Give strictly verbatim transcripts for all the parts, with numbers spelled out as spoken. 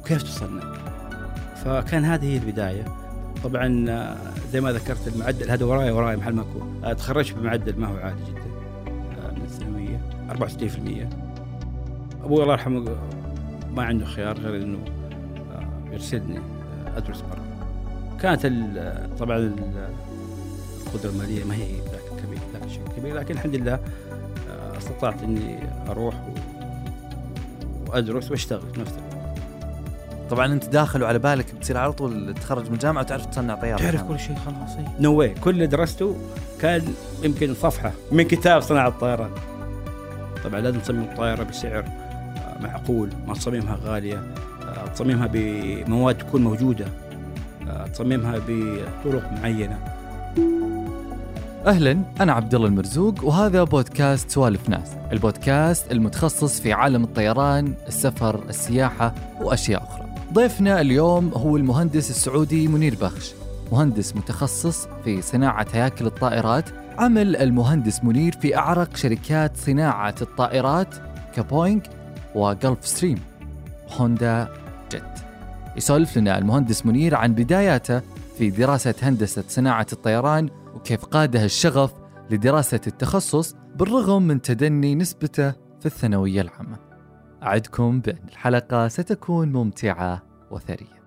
وكيف تصنع. فكان هذه هي البداية. طبعا زي ما ذكرت المعدل هذا وراي وراي محل ما أكون. تخرجت بمعدل ما هو عالي جدا من الثانوية أربعة وستين بالمئة. أبوي الله يرحمه ما عنده خيار غير إنه يرسلني أدرس برا. كانت طبعا القدرة المالية ما هي ذاك كبير ذاك الشيء كبير، لكن الحمد لله استطعت إني أروح وأدرس وأشتغل في نفس الوقت. طبعا أنت داخل وعلى بالك بتصير على طول تخرج من الجامعة وتعرف تصنع طيارة. تعرف كل شيء خلاص. نو واي. كل اللي درسته كان يمكن صفحة من كتاب صناعة الطائرات. طبعا لازم تصمم الطائرة بسعر معقول، ما تصممها غالية، تصممها بمواد تكون موجودة، تصممها بطرق معينة. أهلا، أنا عبد الله المرزوق وهذا بودكاست سوالف ناس، البودكاست المتخصص في عالم الطيران، السفر، السياحة وأشياء أخرى. ضيفنا اليوم هو المهندس السعودي منير بخش، مهندس متخصص في صناعة هياكل الطائرات. عمل المهندس منير في أعرق شركات صناعة الطائرات كبوينغ وغلف ستريم وهوندا جيت. يسولف لنا المهندس منير عن بداياته في دراسة هندسة صناعة الطيران وكيف قاده الشغف لدراسة التخصص بالرغم من تدني نسبته في الثانوية العامة. أعدكم بأن الحلقة ستكون ممتعة وثرية.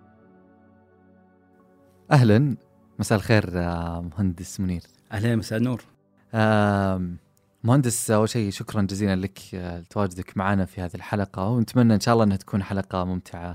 أهلا، مساء الخير مهندس منير. أهلا، مساء النور. مهندس، أول شيء شكرا جزيلا لك لتواجدك معنا في هذه الحلقة، ونتمنى إن شاء الله أنها تكون حلقة ممتعة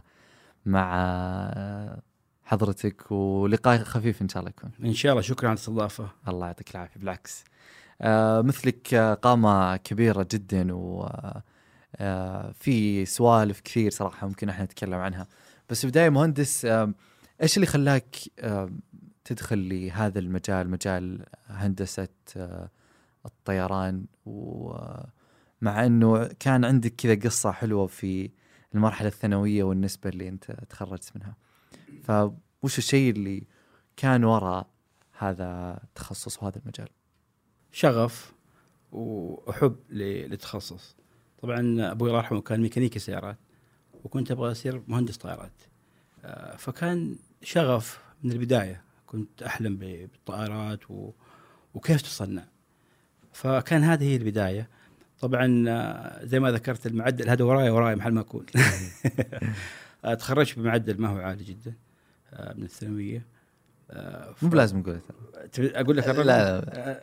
مع حضرتك ولقاء خفيف إن شاء الله يكون. إن شاء الله. شكرا على الاستضافة. الله يعطيك العافية. بالعكس، آه مثلك قامة كبيرة جدا وفي آه سوالف كثير صراحة ممكن احنا نتكلم عنها. بس بداية مهندس، آه إيش اللي خلاك آه تدخل لهذا المجال، مجال هندسة آه الطيران، ومع أنه كان عندك كذا قصة حلوة في المرحلة الثانوية والنسبة اللي أنت تخرجت منها، فوش الشيء اللي كان وراء هذا التخصص وهذا المجال؟ شغف وحب للتخصص. طبعا أبوي الله يرحمه كان ميكانيكي سيارات، وكنت أبغى أصير مهندس طائرات، فكان شغف من البداية. كنت أحلم بالطائرات وكيف تصنع، فكان هذه هي البداية. طبعا زي ما ذكرت المعدل هذا وراي وراي محل ما أكون. تخرجت بمعدل ما هو عالي جدا من الثانوية. مو بلازم نقول أقول لك لا لا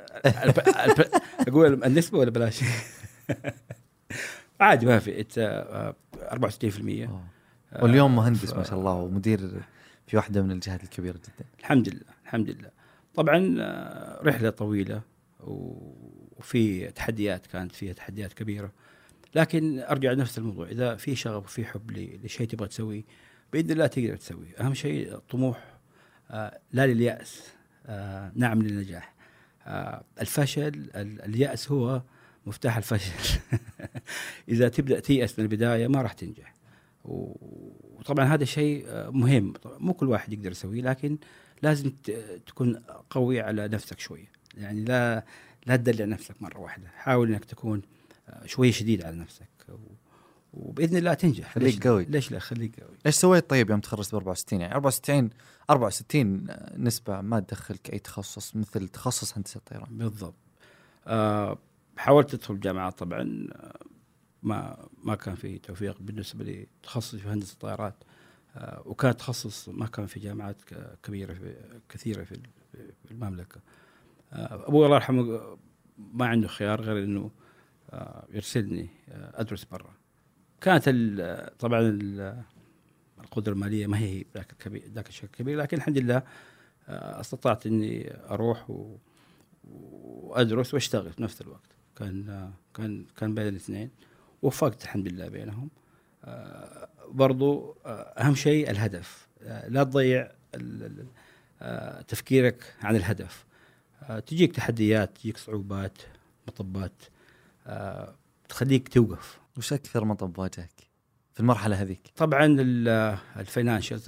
أقول النسبة ولا بلاش؟ عادي ما في. أربعة وستين بالمئة. واليوم مهندس ف... ما شاء الله، ومدير في واحدة من الجهات الكبيرة جدا. الحمد لله الحمد لله. طبعا رحلة طويلة وفي تحديات، كانت فيها تحديات كبيرة، لكن أرجع لنفس الموضوع. إذا في شغف وفي حب لشيء تبغى تسويه بإذن الله تقدر تسويه. أهم شيء الطموح، آه لا لليأس، آه نعم للنجاح. آه الفشل، اليأس هو مفتاح الفشل. إذا تبدأ تيأس من البداية ما راح تنجح. وطبعا هذا شيء مهم، مو كل واحد يقدر يسويه، لكن لازم تكون قوي على نفسك شوية. يعني لا لا تدلع نفسك مرة واحدة، حاول إنك تكون شوية شديد على نفسك وبإذن الله تنجح. خليك قوي. ليش لا خليك قوي. إيش سويت طيب يوم تخرجت ب أربعة وستين؟ يعني أربعة وستين أربعة وستين نسبة ما تدخلك أي تخصص مثل تخصص هندسة الطيران. بالضبط. آه حاولت أدخل جامعات، طبعا ما ما كان في توفيق بالنسبة لي. تخصص في هندسة الطائرات، آه وكان تخصص ما كان في جامعات كبيرة في كثيرة في المملكة. آه أبوي الله يرحمه ما عنده خيار غير إنه آه يرسلني آه أدرس برا. كانت طبعا القدرة المالية ما هي ذاك الكبير ذاك الشيء الكبير، لكن الحمد لله استطعت إني أروح وأدرس وأشتغل في نفس الوقت. كان كان كان بين الاثنين، وفقت الحمد لله بينهم. برضو أهم شيء الهدف، لا تضيع تفكيرك عن الهدف. تجيك تحديات، تجيك صعوبات، مطبات تخليك توقف. وش أكثر مطب واجهك في المرحلة هذيك؟ طبعا الفاينانشالز،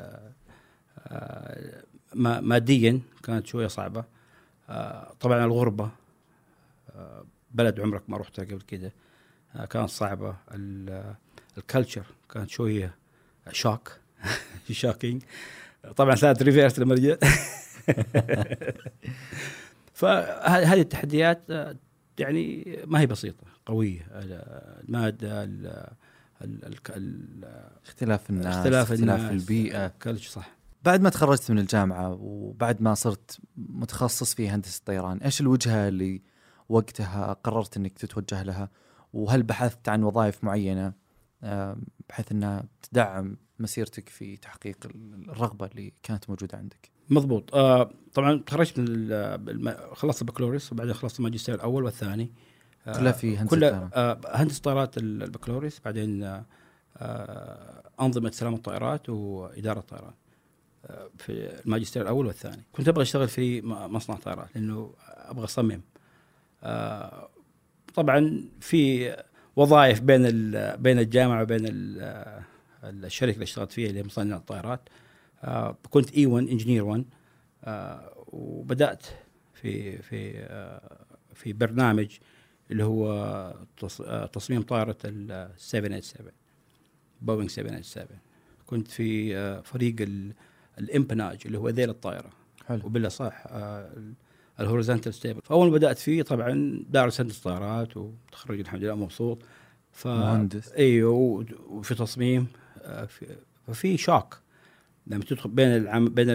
ماديا كانت شوية صعبة. طبعا الغربة، بلد عمرك ما رحتها قبل كده، كانت صعبة. الكالتشر كانت شوية شوك شوكينج. طبعا ثلاث ريفيرس لما رجعت. فهذه التحديات يعني ما هي بسيطة، قوية. المادة، ال ال ال اختلاف الناس، اختلاف, اختلاف البيئة، كل شيء صح. بعد ما تخرجت من الجامعة وبعد ما صرت متخصص في هندسة الطيران، إيش الوجهة اللي وقتها قررت أنك تتوجه لها؟ وهل بحثت عن وظائف معينة بحيث أنها تدعم مسيرتك في تحقيق الرغبة اللي كانت موجودة عندك؟ مضبوط. آه طبعا تخرجت من خلصت البكالوريوس وبعدين خلصت الماجستير الأول والثاني آه كلها في هندسة كلها آه هندسة طائرات البكالوريوس، بعدين آه أنظمة سلامة الطائرات وإدارة الطيران آه في الماجستير الأول والثاني. كنت أبغى أشتغل في مصنع طائرات لأنه أبغى أصمم. آه طبعا في وظائف بين بين الجامعة وبين الشركة اللي اشتغلت فيها اللي مصنع الطائرات. آه كنت إي ون إنجينير ون، آه وبدأت في في آه في برنامج اللي هو تصميم طائرة ال سبعة ثمانية سبعة بوينغ سبعة ثمانية سبعة. كنت في آه فريق الامبناج اللي هو ذيل الطائرة. حلو. وبالله صح آه الهوريزونتال ستيبل. فأول ما بدأت فيه طبعا دارس هندسة طائرات وتخرج الحمد لله مبسوط. ف مهندس. ايوه وفي تصميم. ففي شوك لما تدخل بين العم بين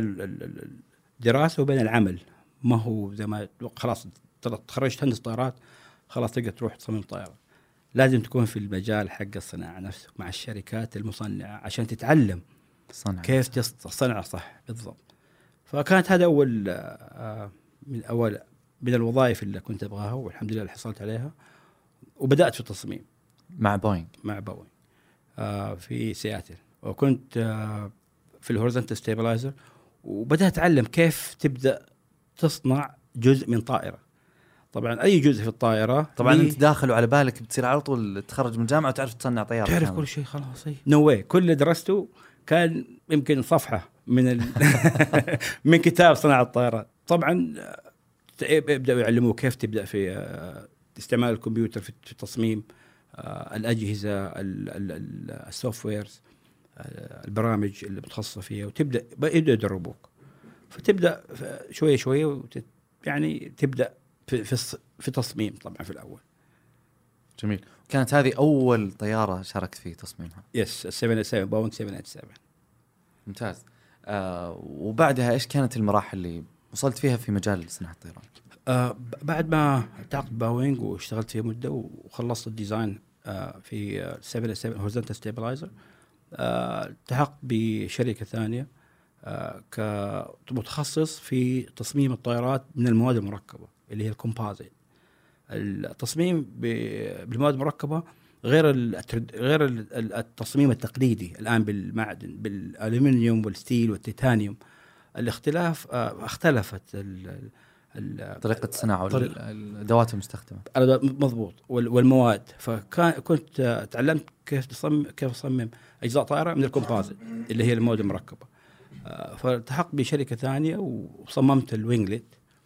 الدراسة وبين العمل. ما هو زي ما خلاص تخرجت هندسة طائرات خلاص تقدر تروح تصمم طائرة. لازم تكون في المجال حق الصناعة نفسه مع الشركات المصنعة عشان تتعلم صنع. كيف تصنع صح بالضبط. فكانت هذا أول آه من أول من الوظائف اللي كنت أبغاها والحمد لله حصلت عليها. وبدأت في التصميم مع بوينغ مع بوينغ آه في سياتل. وكنت آه في الهوريزونتال ستابلايزر وبدأت أتعلم كيف تبدأ تصنع جزء من طائرة. طبعا أي جزء في الطائرة طبعا أنت داخل وعلى بالك بتصير على طول تخرج من الجامعة وتعرف تصنع طيارة، تعرف كامل. كل شيء خلاص. نو واي. كل اللي درسته كان يمكن صفحة من ال... من كتاب صناعة الطائرات. طبعا يبدأوا يعلموه كيف تبدأ في استعمال الكمبيوتر في التصميم الأجهزة، السوفت ويرز، البرامج اللي متخصصة فيها، وتبدأ يبدأ يدربوك. فتبدأ شوية شوية وتت... يعني تبدأ في في في تصميم طبعا في الأول. جميل. كانت هذه أول طيارة شاركت في تصميمها؟ يس سبعة سبعة بوينغ سبعة سبعة. ممتاز. آه وبعدها إيش كانت المراحل اللي وصلت فيها في مجال صناعة الطيران؟ آه بعد ما التحقت بوينغ واشتغلت فيها مدة وخلصت الديزاين آه في سبعة سبعة هوريزونتال ستابلايزر، التحقت بشركة ثانية آه كمتخصص في تصميم الطائرات من المواد المركبة اللي هي الكومبوزيت. التصميم بالمواد المركبة غير غير التصميم التقليدي الآن بالمعدن بالألومنيوم والستيل والتيتانيوم. الاختلاف آه اختلفت ال طريقة الصناعة والأدوات المستخدمة. مضبوط والمواد. فكان كنت تعلمت كيف تصمم كيف أصمم أجزاء طائرة من الكومبوزيت اللي هي المواد المركبة. فالتحقت بشركة ثانية وصممت الوينجلت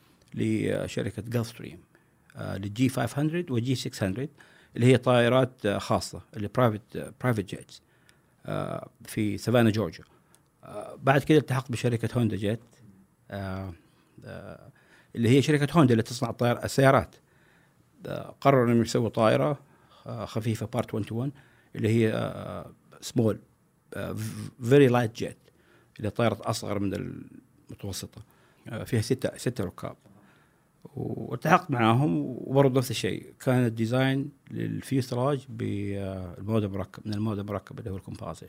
لشركة جولفستريم للجي خمسمية وجي ستمية اللي هي طائرات خاصة اللي برايفت برايفت جيتس في سافانا جورجيا. بعد كده التحقت بشركة هوندا جيت اللي هي شركة هوندا اللي تصنع الطائرات السيارات. قرروا انهم يسووا طائرة خفيفة بارت واحد تو واحد اللي هي سمول فيري لايت جيت اللي طائرة أصغر من المتوسطة فيها ستة ستة ركاب. والتحقت معاهم وبرضه نفس الشيء كان الديزاين للفيوسلاج بالمواد المركب من المواد المركبة اللي هو الكومبوزيت.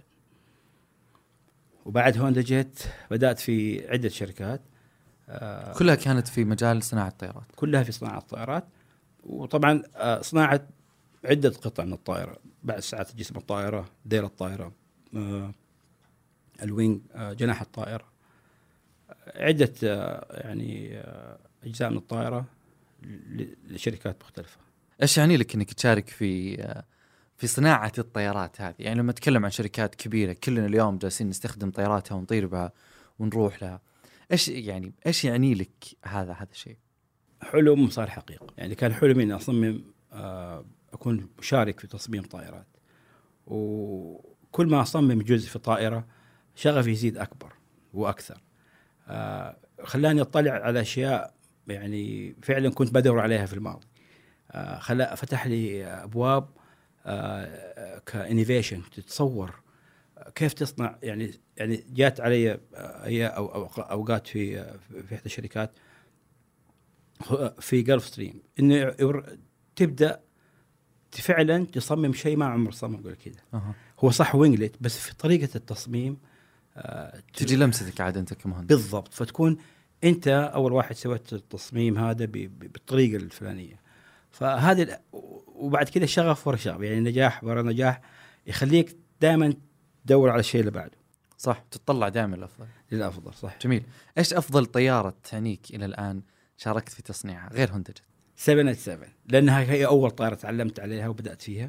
وبعد هوندا جيت بدأت في عدة شركات كلها كانت في مجال صناعة الطائرات. كلها في صناعة الطائرات. وطبعا صناعة عدة قطع من الطائرة بعد ساعات جسم الطائرة، ديل الطائرة، الوينج، جناح الطائرة، عدة يعني أجزاء من الطائرة لشركات مختلفة. إيش يعني لك إنك تشارك في في صناعة الطائرات هذه؟ يعني لما نتكلم عن شركات كبيرة كلنا اليوم جالسين نستخدم طائراتها ونطير بها ونروح لها، إيش يعني إيش يعني لك هذا هذا الشيء؟ حلم صار حقيقة. يعني كان حلمي إني أصمم أكون مشارك في تصميم طائرات. و كل ما أصمم جزء في طائرة شغفي يزيد أكبر وأكثر. آه خلاني أطلع على أشياء يعني فعلا كنت بدور عليها في الماضي. آه خلا فتح لي أبواب آه كإنيفيشن، تتصور كيف تصنع. يعني يعني جات علي هي أو أو أوقات في في إحدى الشركات في جلف ستريم إنه تبدأ فعلا تصمم شيء ما عمر صمم قبل كذا. أه. هو صح وينجلت بس في طريقة التصميم آه تجي لمستك عاد أنت كمهندس. بالضبط، فتكون أنت أول واحد سويت التصميم هذا بالطريقة الفلانية. فهذا وبعد كده شغف ورا شغف، يعني نجاح ورا نجاح يخليك دائما تدور على الشيء اللي بعده. صح، تطلع دائما الأفضل للأفضل. صح. جميل. إيش أفضل طيارة تعنيك إلى الآن شاركت في تصنيعها غير هندجت؟ سبعة سبعة لأنها هي أول طائرة تعلمت عليها وبدأت فيها.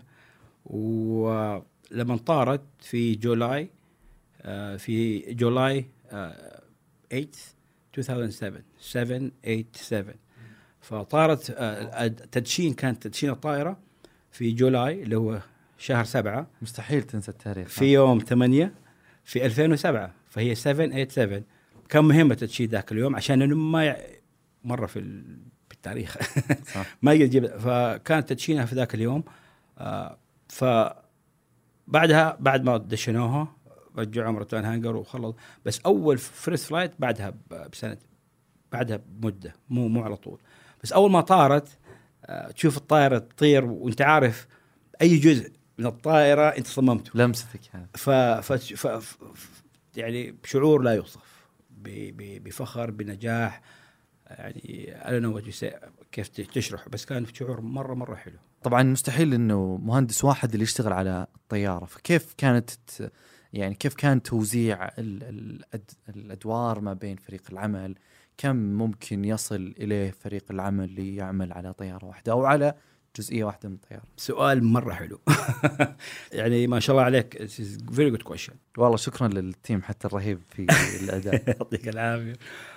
ولما طارت في جولاي في جولاي ثمانية ألفين وسبعة سبعة ثمانية سبعة، فطارت تدشين كانت تدشين الطائرة في جولاي اللي هو شهر سبعة. مستحيل تنسى التاريخ. في يوم ثمانية في ألفين وسبعة، فهي سبعة ثمانية سبعة. كان مهمة تدشين ذاك اليوم عشان إنه ما مرة في التاريخ ما يجيب. فكانت تدشينها في ذاك اليوم. آه فبعدها بعد ما دشنوها رجعوا مرتين هانجر وخلص. بس أول فريست فلايت بعدها بسنة، بعدها بمدة، مو مو على طول. بس أول ما طارت آه تشوف الطائرة تطير وأنت عارف أي جزء من الطائرة أنت صممته. لمستك هذا. ف... ف... ف... ف... يعني شعور لا يوصف، ب... ب... بفخر، بنجاح. يعني أنا كيف تشرح، بس كان شعور مرة مرة حلو. طبعا مستحيل إنه مهندس واحد اللي يشتغل على الطيارة، فكيف كانت يعني كيف كان توزيع الأدوار ما بين فريق العمل؟ كم ممكن يصل إليه فريق العمل اللي يعمل على طيارة واحدة أو على جزئية واحدة من الطيارة؟ سؤال مرة حلو. يعني ما شاء الله عليك. very good question. والله شكرا للتيم حتى الرهيب في الأداء. يعطيك العافية.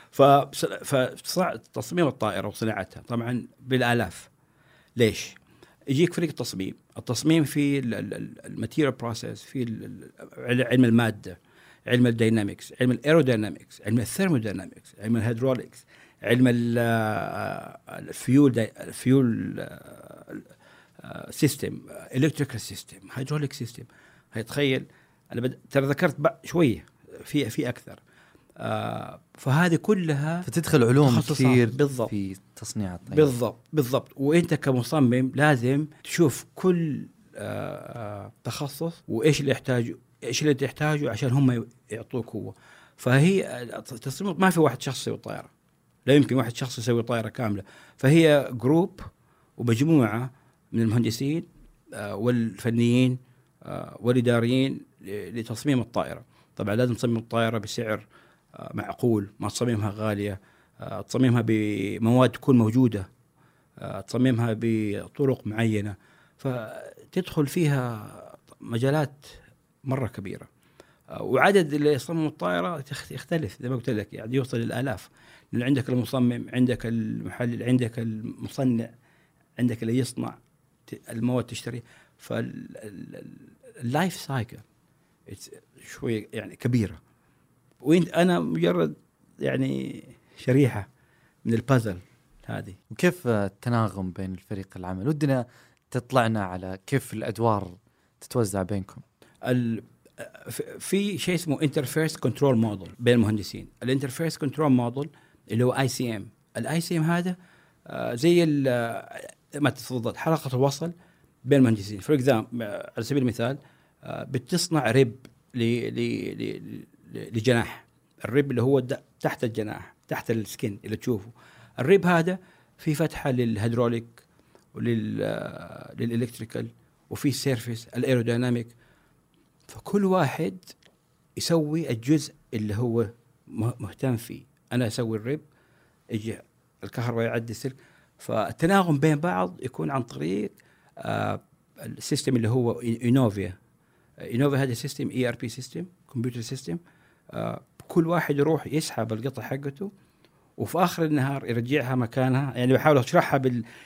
فتصميم الطائرة وصناعتها طبعا بالآلاف. ليش؟ يجيك فريق التصميم، التصميم في الماتيريال بروسيس، في علم المادة، علم الديناميكس، علم الايروديناميكس، علم الثيرموديناميكس، علم الهيدروليكس، علم الفيول الفيول سيستم، الكتريكال سيستم، هيدروليك سيستم. هيتخيل انا بد... ترى ذكرت شويه في في اكثر. آه فهذه كلها فتدخل علوم كثير بالضبط في تصنيع الطيارة. بالضبط بالضبط. وانت كمصمم لازم تشوف كل آه تخصص وايش اللي يحتاجه، ايش اللي تحتاجه عشان هم يعطوك هو. فهي تصميم ما في واحد شخص يسوي طائرة، لا يمكن واحد شخص يسوي طائرة كاملة. فهي جروب ومجموعة من المهندسين آه والفنيين آه والإداريين لتصميم الطائرة. طبعا لازم تصمم الطائرة بسعر آه معقول، ما تصممها غالية، آه تصممها بمواد تكون موجودة، آه تصممها بطرق معينة. فتدخل فيها مجالات مرة كبيرة. آه وعدد اللي يصمم الطائرة يختلف زي ما قلت لك، يعني يوصل للآلاف. لأن عندك المصمم، عندك المحلل، عندك المصنع، عندك اللي يصنع المواد تشتري. فاللايف سايكل شوي يعني كبيرة، وانت انا مجرد يعني شريحة من البازل هذه. وكيف التناغم بين الفريق العمل؟ ودنا تطلعنا على كيف الأدوار تتوزع بينكم. ال في شيء اسمه انترفيس كنترول موديل بين المهندسين. الانترفيس كنترول موديل اللي هو اي سي ام. الاي سي ام هذا زي ما تفضل حلقة الوصل بين المهندسين. فور اكزامبل، على سبيل المثال بتصنع ريب لجناح. الريب اللي هو تحت الجناح، تحت السكين اللي تشوفه. الريب هذا في فتحة للهيدروليك وللإلكتريكال وفي سيرفيس الايروديناميك. فكل واحد يسوي الجزء اللي هو مهتم فيه. أنا أسوي الريب، يجي الكهرباء يعدي السلك. فالتناغم بين بعض يكون عن طريق آه السيستم اللي هو إينوفيا. إينوفيا هذا سيستم إي آر بي سيستم، كمبيوتر سيستم. آه كل واحد يروح يسحب القطعة حقته وفي آخر النهار يرجعها مكانها. يعني بحاول أشرحها بال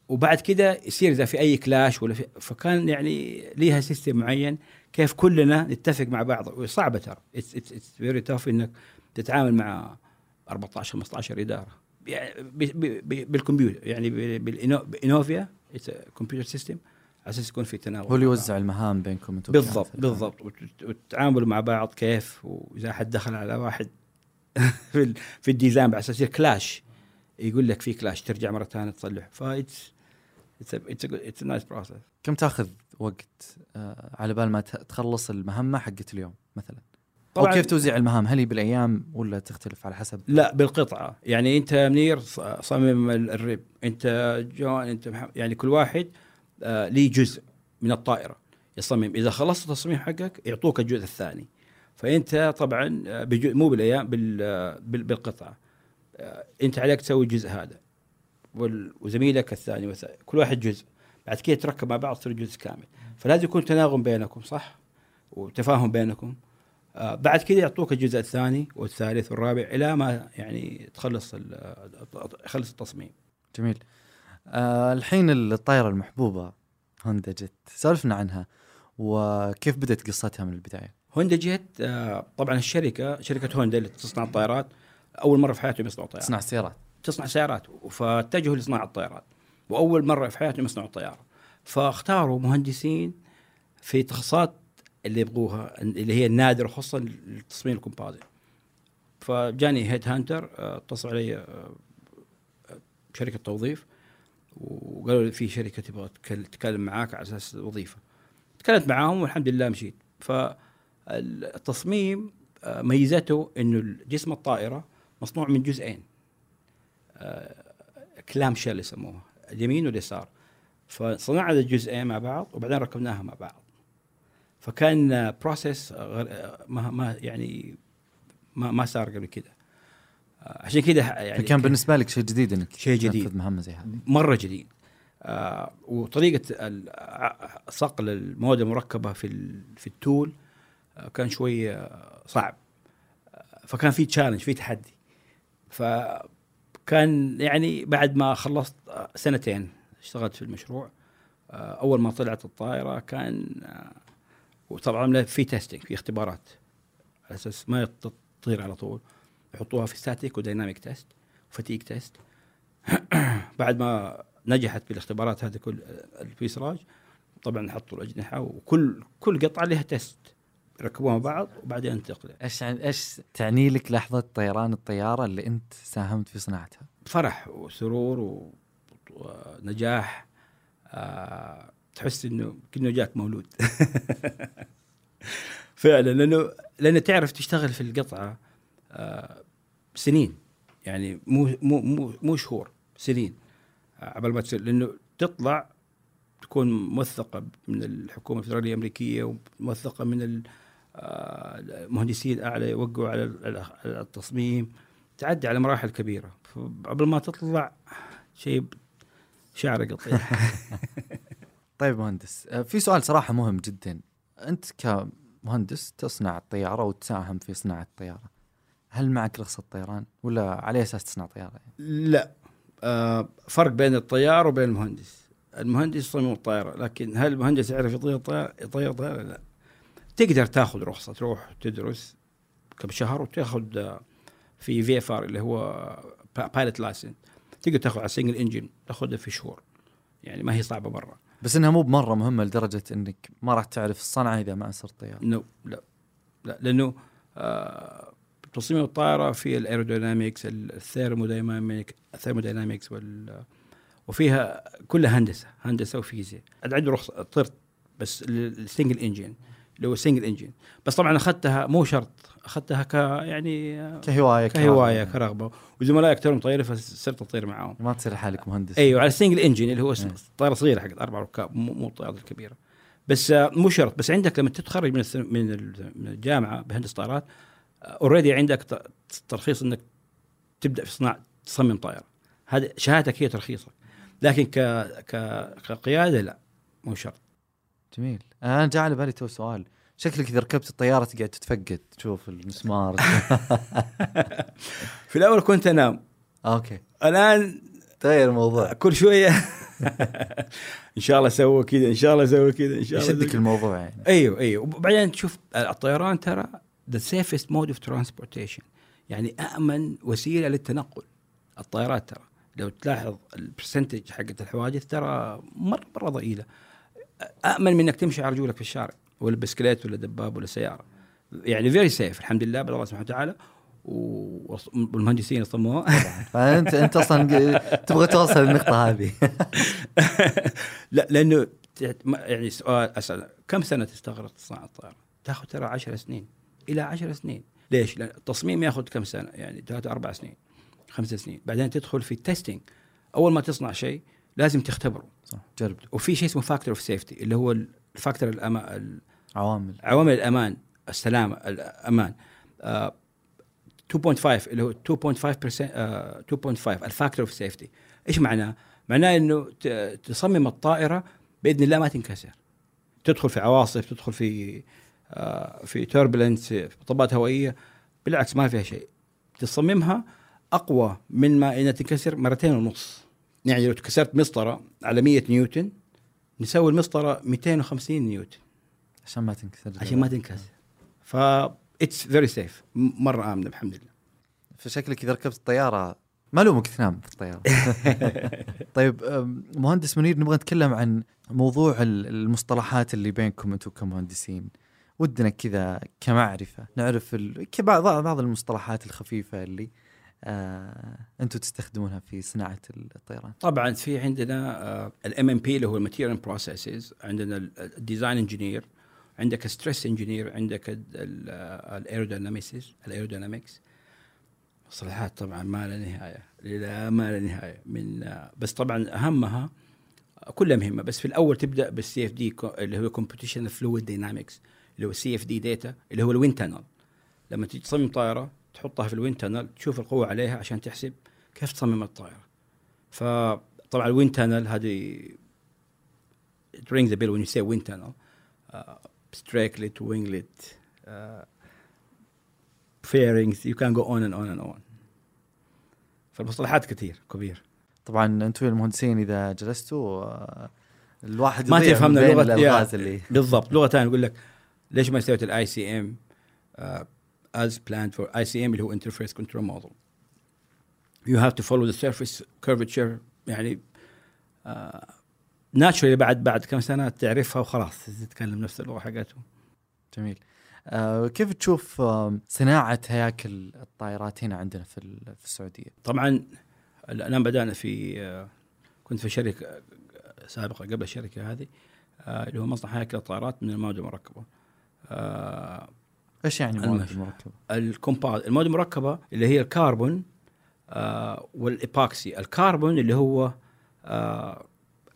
وبعد كده يصير اذا في اي كلاش ولا في، فكان يعني ليها سيستم معين كيف كلنا نتفق مع بعض. وصعبه ترى، اتس اتس فيري تاف انك تتعامل مع أربعة عشر خمسة عشر اداره يعني بالكمبيوتر، يعني بالانوفيا كمبيوتر سيستم، على اساس يكون في تناغم. هو اللي يوزع المهام بينكم انتم. بالضبط بالضبط، وتتعاملوا مع بعض كيف، واذا حد دخل على واحد في في الديزاين على اساس يصير كلاش، يقول لك في كلاش ترجع مره ثانيه تصلح. فايتس اتس اتس نايس بروسس. كم تاخذ وقت آه على بال ما تخلص المهمه حقت اليوم مثلا؟ او كيف توزيع المهام؟ هل هي بالايام ولا تختلف على حسب؟ لا بالقطعه، يعني انت منير صمم الريب، انت جون، انت محمد، يعني كل واحد آه ليه جزء من الطائره يصمم. اذا خلصت التصميم حقك يعطوك الجزء الثاني، فانت طبعا مو بالايام بالقطعه، انت عليك تسوي الجزء هذا وزميلك الثاني مثلا، كل واحد جزء، بعد كده تركب مع بعض تصير جزء كامل. فلازم يكون تناغم بينكم صح، وتفاهم بينكم. آه بعد كده يعطوك الجزء الثاني والثالث والرابع الى ما يعني تخلص خلص التصميم. جميل. آه الحين الطائره المحبوبه هوندا جيت، سولفنا عنها وكيف بدت قصتها من البدايه. هوندا جيت آه طبعا الشركه شركه هوندا اللي تصنع الطائرات، اول مره في حياتهم يصنعوا طائرات. تصنع سيارات تصنع سيارات فاتجهوا لصناعه الطائرات، واول مره في حياتهم يصنعوا طياره. فاختاروا مهندسين في تخصصات اللي يبغوها، اللي هي النادره خصوصا للتصميم الكومبوزيت. فجاني هيد هانتر، اتصل علي شركه توظيف وقالوا لي في شركه تبغى تتكلم معاك على اساس وظيفه. تكلمت معاهم والحمد لله مشيت. فالتصميم ميزته انه جسم الطائره مصنوع من جزئين، كلام شيل يسموها، اليمين واليسار. فصنعنا الجزئين مع بعض وبعدين ركبناها مع بعض. فكان بروسيس ما ما يعني ما ما صار قبل كده، عشان كده يعني كان بالنسبه لك شيء جديد انك شيء جديد، تنفذ مهمه زي هذه مره جديد. آه وطريقه صقل المواد المركبه في في التول آه كان شوي صعب، فكان في تشالنج، في تحدي. فكان يعني بعد ما خلصت سنتين اشتغلت في المشروع، آه اول ما طلعت الطائره كان آه وطبعا في تيستينج، في اختبارات على اساس ما تطير على طول، يحطوها في ستاتيك وديناميك تيست وفتيك تيست. بعد ما نجحت بالاختبارات هذه كل الفيسراج، طبعا حطوا الاجنحه وكل كل قطعه لها تيست يركبوها بعض وبعدين انتقل. ايش ايش تعني لك لحظه طيران الطياره اللي انت ساهمت في صناعتها؟ فرح وسرور ونجاح، آه تحس انه كأنه جاك مولود. فعلا، لانه لانه تعرف تشتغل في القطعه آه سنين، يعني مو مو مو مو شهور، سنين قبل ما تصير، لانه تطلع تكون موثقه من الحكومه الفدراليه الامريكيه وموثقه من المهندسين الاعلى يوقعوا على التصميم، تعدي على مراحل كبيره قبل ما تطلع شيء شعر قطيع. طيب مهندس، في سؤال صراحه مهم جدا. انت كمهندس تصنع الطياره وتساهم في صناعه الطياره، هل معك رخصه طيران ولا على اساس تصنع طياره؟ لا، آه فرق بين الطيار وبين المهندس. المهندس يصمم الطائره، لكن هل المهندس يعرف يطير طياره؟ يطير طياره؟ لا. تقدر تاخذ رخصه، تروح تدرس كم شهر وتاخذ في في اف ار اللي هو بايلوت لايسنس، تقدر تاخذ على سنجل انجن، تاخذها في شهور، يعني ما هي صعبه مره. بس انها مو بمره مهمه لدرجه انك ما راح تعرف الصنعه اذا ما صرت طيار. نو لا لا، لانه آه تصميم الطائره في الايرودينامكس، الثيرموديناميك الثيرمودينامكس وال وفيها كلها هندسه هندسه وفيزياء. انا عندي رخصه طرت بس السنجل انجن اللي هو سنجل انجن، بس طبعا اخذتها مو شرط، اخذتها ك يعني كهوايه كهوايه كرغبه، وزملائي اكثرهم طيرين فصرت اطير معاهم. ما تصير حالك مهندس. ايوه، على السنجل انجن اللي هو طائره صغيره حق اربع ركاب، مو الطائرات الكبيره. بس مو شرط. بس عندك لما تتخرج من من الجامعه بهندسه طائرات اوريدي عندك ترخيص انك تبدا في صناعه تصمم طائره، هذا شهادتك هي ترخيصك. لكن ك ك كقياده لا، مو شرط. جميل. انا جاء على بالي تو سؤال، شكلك اذا ركبت الطياره تقعد تتفقد تشوف المسمار. في الاول كنت انام. اوكي. الان تغير الموضوع. كل شويه ان شاء الله سووا كذا، ان شاء الله سووا كذا، ان شاء الله يشدك الموضوع يعني. ايوه ايوه. وبعدين تشوف الطيران ترى the safest mode of transportation، يعني امن وسيله للتنقل الطائرات. ترى لو تلاحظ البرسنتج حقت الحوادث ترى مره مره ضئيله، امن من انك تمشي على رجولك في الشارع ولا بسكليت ولا دباب ولا سياره، يعني فيري سيف الحمد لله بالله سبحانه وتعالى، والمهندسين يصمموها. فانت انت اصلا تبغى توصل النقطه هذه. لا لانه يعني سؤال اسال كم سنه تستغرق تصنع الطائره؟ تاخذ ترى عشر سنين الى عشر سنين. ليش؟ لان التصميم ياخذ كم سنه، يعني ثلاثة أربع سنين خمس سنين، بعدين تدخل في التستينج. اول ما تصنع شيء لازم تختبره، صح، جرب. وفي شيء اسمه فاكتور اوف سيفتي اللي هو الفاكتور الأمان، عوامل عوامل الامان، السلامه، الامان. آه اثنين فاصلة خمسة اللي هو اثنين فاصلة خمسة بالمئة، آه اثنين فاصلة خمسة الفاكتور اوف سيفتي. ايش معناه؟ معناه انه تصمم الطائره باذن الله ما تنكسر، تدخل في عواصف، تدخل في آه في توربulence، في مطبات هوائيه، بالعكس ما فيها شيء. تصممها اقوى من ما انها تنكسر مرتين ونص. يعني لو كسرت مسطره على مية نيوتن، نسوي المسطره مئتين وخمسين نيوتن عشان ما تنكسر، عشان ما تنكسر. ف it's very safe، مرة آمنة الحمد لله. فشكلك إذا ركبت الطيارة ما لومك تنام في الطيارة. طيب مهندس منير، نبغى نتكلم عن موضوع المصطلحات اللي بينكم أنتم كمهندسين. ودنا كذا كمعرفة نعرف ال... بعض بعض المصطلحات الخفيفة اللي آه... أنتم تستخدمونها في صناعة الطيران. طبعا في عندنا الام ام بي اللي هو الماتيريال بروسيسز، عندنا الديزاين انجينير، عندك ستريس انجينير، عندك الايروديناميكس الايرودينامكس مصطلحات طبعا ما لا نهايه، لا ما لا نهايه من. بس طبعا اهمها كلها مهمه، بس في الاول تبدا بالسي اف دي اللي هو كومبيتيشن فلويد داينامكس، اللي هو السي اف دي داتا، اللي هو الويند تانل. لما تيجي تصمم طائره تحطها في الويند تانل، تشوف القوه عليها عشان تحسب كيف تصمم الطائره. فطبعا الويند تانل هذه rings the bell when you say wind tunnel. uh, Strakelet, winglet, uh, fairings, you can go on and on and on. فالمصطلحات كثير كبير. طبعا انتم المهندسين اذا جلستوا الواحد ما تفهمنا لغه اللي بالضبط. لغه ثانيه يقول لك ليش ما سويت الاي سي ام as planned for اي سي ام اللي هو interface control model. You have to follow the surface curvature، يعني uh, ناتشورالي بعد بعد كم سنة تعرفها وخلاص تتكلم نفس اللغة حقتهم. جميل. آه كيف تشوف آه صناعة هياكل الطائرات هنا عندنا في في السعودية؟ طبعا الآن بدأنا في آه كنت في شركة سابقة قبل الشركة هذه آه اللي هو مصنع هياكل الطائرات من المواد المركبة. آه إيش يعني المواد المركبة؟ الكومباوند، المواد المركبة اللي هي الكربون آه والإيبوكسي. الكربون اللي هو آه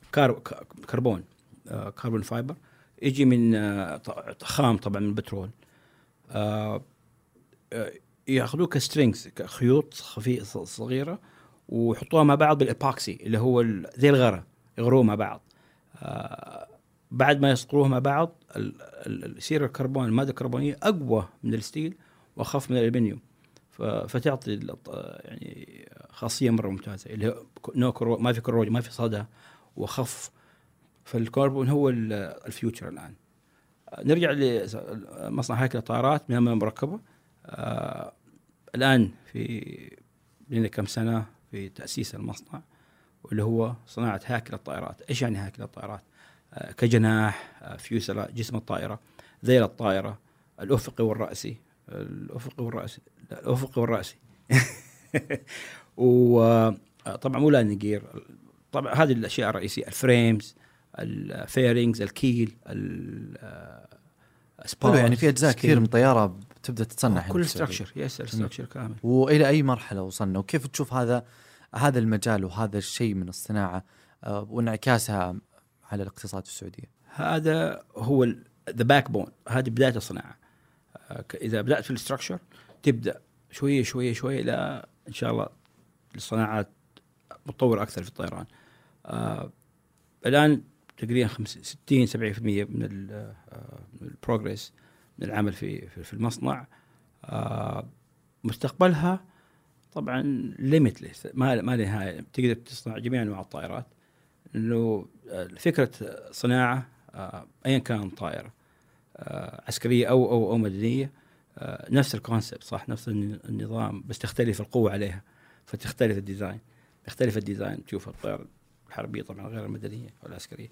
كربون آه كربون فايبر، يجي من آه خام طبعا من البترول. آه آه ياخذوه كسترينجز، كخيوط خفيفه صغيره، ويحطوها مع بعض بالإيبوكسي اللي هو زي الغرة، يغروه مع بعض. آه بعد ما يصقروه مع بعض يصير الكربون، الماده الكربونيه اقوى من الستيل واخف من الالمنيوم، فتعطي يعني خاصيه مره ممتازه اللي هو نو كرو، ما في كروج، ما في صدى، وخف. فالكربون هو الفيوتشر الآن. نرجع لمصنع هيكل الطائرات من المركبة. آه الآن في لنا كم سنة في تأسيس المصنع، واللي هو صناعة هيكل الطائرات. إيش يعني هيكل الطائرات؟ آه كجناح، آه فيوسلا، جسم الطائرة، ذيل الطائرة، الأفقي والرأسي، الأفقي والرأسي الأفقي والرأسي وطبعا مو لاندنج جير. طبعا هذه الأشياء الرئيسية، الفريمز، الفيرينجز، الكيل، السبار. يعني في أجزاء كثير من الطيارة بتبدأ تتصنع، كل ستراكشر يس الستراكشر كامل. وإلى أي مرحلة وصلنا؟ وكيف تشوف هذا هذا المجال وهذا الشيء من الصناعة وانعكاسها على الاقتصاد في السعودية؟ هذا هو ذا باك بون، هذه بداية الصناعة. إذا بدأت في الستراكشر تبدأ شوية شوية شوية إلى إن شاء الله الصناعات متطورة أكثر في الطيران. آه الآن تقريبا ستين سبعين بالمئة من البروجرس من العمل في في المصنع. آه مستقبلها طبعا ليميتلس، ما ما نهاية، تقدر تصنع جميع أنواع الطائرات. انه فكره صناعه ايا كان طائره عسكريه او او او مدنيه، نفس الكونسبت صح، نفس النظام، بس تختلف القوه عليها، فتختلف الديزاين، يختلف الديزاين. تشوف الطائره الحربيه طبعا غير المدنيه او العسكريه.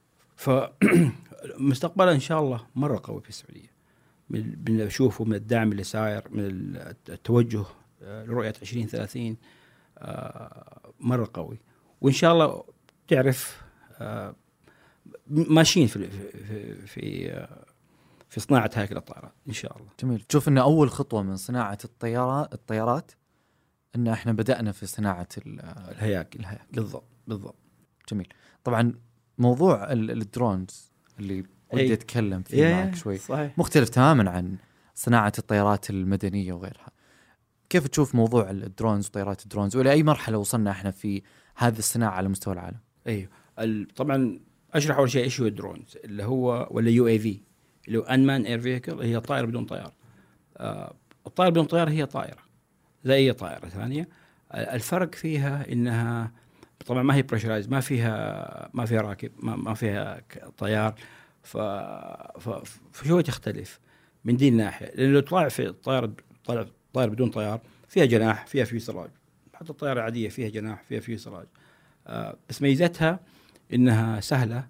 فمستقبلا ان شاء الله مره قوي في السعوديه، بنشوفه من الدعم اللي صاير، من التوجه لرؤيه عشرين ثلاثين مره قوي، وان شاء الله تعرف ماشيين في في في في صناعه هيكل الطائرات ان شاء الله. جميل. تشوف ان اول خطوه من صناعه الطيارات الطيارات ان احنا بدانا في صناعه الهياكل. الهياكل بالضبط بالضبط. جميل. طبعا موضوع الدرونز اللي ودي اتكلم فيه معك شوي صحيح. مختلف تماما عن صناعه الطيارات المدنيه وغيرها. كيف تشوف موضوع الدرونز وطيارات الدرونز، والى اي مرحله وصلنا احنا في هذه الصناعه على مستوى العالم؟ ايوه طبعا اشرح اول شيء ايش هو الدرونز، اللي هو ولا يو اي في اللي هو انمان اير فيكل، هي طائره بدون طيار. آه الطائره بدون طيار هي طائره زي اي طائره ثانيه. الفرق فيها انها طبعا ما هي بريشرايز، ما فيها ما فيها راكب، ما, ما فيها طيار، ف فشوي تختلف من دي الناحيه. لانه لو طلع في طائره طلع طائره بدون طيار فيها جناح، فيها فيوسلاج، حتى الطائره العاديه فيها جناح، فيها فيوسلاج. آه بس ميزتها انها سهله،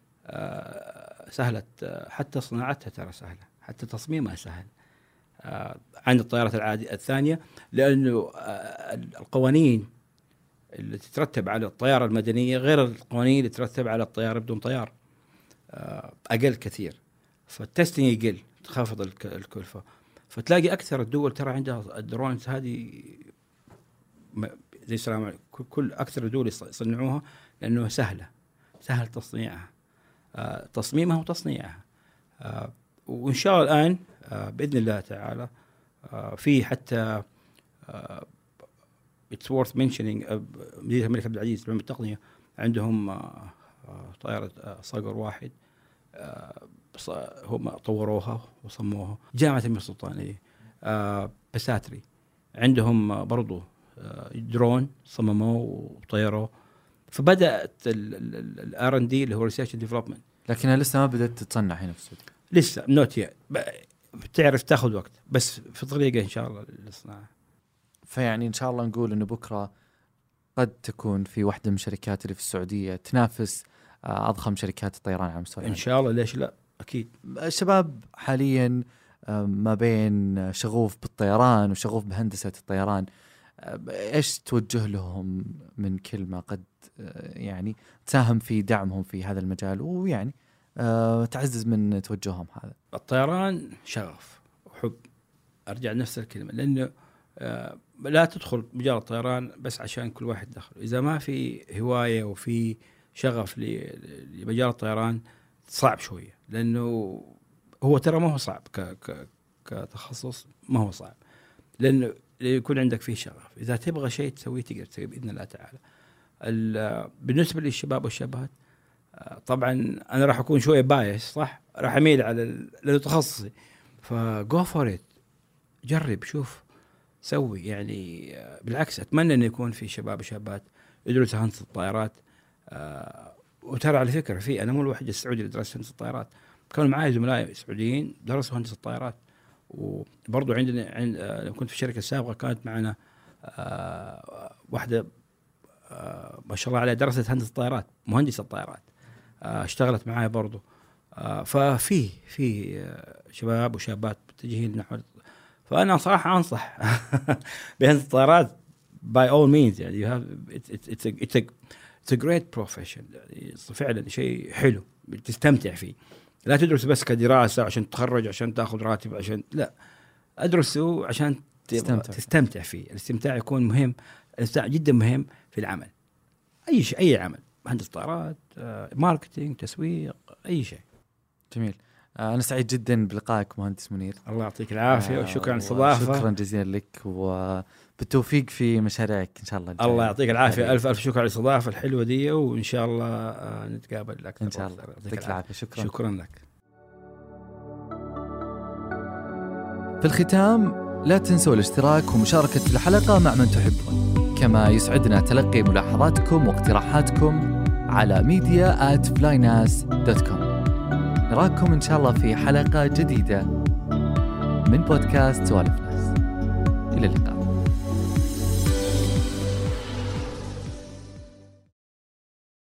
آه سهله حتى صناعتها ترى سهله، حتى تصميمها سهل آه عن الطائرات العاديه الثانيه، لانه آه القوانين اللي تترتب على الطياره المدنيه غير القوانين اللي تترتب على الطياره بدون طيار، آه اقل كثير، فالتستنج يقل، تخفض الكلفه. فتلاقي اكثر الدول ترى عندها الدرونز هذه زي السلام عليكم، كل اكثر الدول يصنعوها لانه سهله، سهل تصنيعها، آه تصميمها وتصنيعها. آه وان شاء الله الان آه باذن الله تعالى آه في حتى آه it's worth mentioning مدينه الملك عبد العزيز لعلوم التقنيه عندهم آه طائره آه صقر واحد، آه هم طوروها وصموها. جامعه الملك السلطانيه آه بساتري عندهم برضو آه درون صمموه وطيروه. فبدات الار ان دي اللي هو ريسيرش اند ديفلوبمنت، لكنها لسه ما بدات تتصنع هنا في السعوديه، لسه نوت يت، بتعرف تاخذ وقت، بس في طريقه ان شاء الله للصناعه. فيعني ان شاء الله نقول انه بكره قد تكون في واحده من الشركات اللي في السعوديه تنافس اضخم شركات الطيران على مستوى العالم ان شاء الله. ليش لا؟ اكيد. الشباب حاليا ما بين شغوف بالطيران وشغوف بهندسه الطيران، ايش توجه لهم من كلمه قد يعني تساهم في دعمهم في هذا المجال، ويعني تعزز من توجههم هذا؟ الطيران شغف وحب، ارجع لنفس الكلمه، لانه لا تدخل مجال الطيران بس عشان كل واحد دخل. إذا ما في هواية وفي شغف لمجال الطيران صعب شوية، لأنه هو ترى ما هو صعب ك ك كتخصص، ما هو صعب، لأنه يكون عندك فيه شغف. إذا تبغى شيء تسويه تقدر تسويه بإذن الله تعالى. بالنسبة للشباب والشابات طبعا أنا راح أكون شوية بايس صح، راح أميل على لتخصصي، فجو فور إت، جرب شوف سوي. يعني بالعكس أتمنى أن يكون في شباب وشابات يدرسوا هندسة الطائرات. آه وترى على فكرة في أنا مو الوحيد السعودي اللي درس هندسة الطائرات، كانوا معي زملاء سعوديين درسوا هندسة الطائرات. وبرضو عندنا عند آه كنت في الشركة السابقة كانت معنا آه واحدة آه ما شاء الله عليها درست هندسة الطائرات، مهندسة الطائرات، آه اشتغلت معي برضو. آه ففي في آه شباب وشابات متجهين نحو، فأنا صراحة أنصح بهندسة الطائرات by all means. يعني you have it's it's a it's a it's a great profession، يعني فعلا شيء حلو تستمتع فيه. لا تدرس بس كدراسة عشان تخرج عشان تأخذ راتب، عشان لا، أدرسه عشان تستمتع, تستمتع فيه. الاستمتاع يكون مهم، الاستمتاع جدا مهم في العمل، أي شيء، أي عمل، هندسة طائرات، ماركتينج، تسويق، أي شيء. جميل. أنا سعيد جدا بلقائك مهندس منير. الله يعطيك العافية وشكرا على الاستضافة. شكرا جزيلا لك وبالتوفيق في مشاريعك إن شاء الله. الله يعطيك العافية، ألف ألف شكرا على الاستضافة الحلوة دي، وإن شاء الله نتقابل أكثر إن شاء الله. يعطيك العافية. شكرا. شكرا لك. في الختام لا تنسوا الاشتراك ومشاركة الحلقة مع من تحبون، كما يسعدنا تلقي ملاحظاتكم واقتراحاتكم على ميديا آت فلايناس دوت كوم. نراكم إن شاء الله في حلقة جديدة من بودكاست سوالف ناس. إلى اللقاء.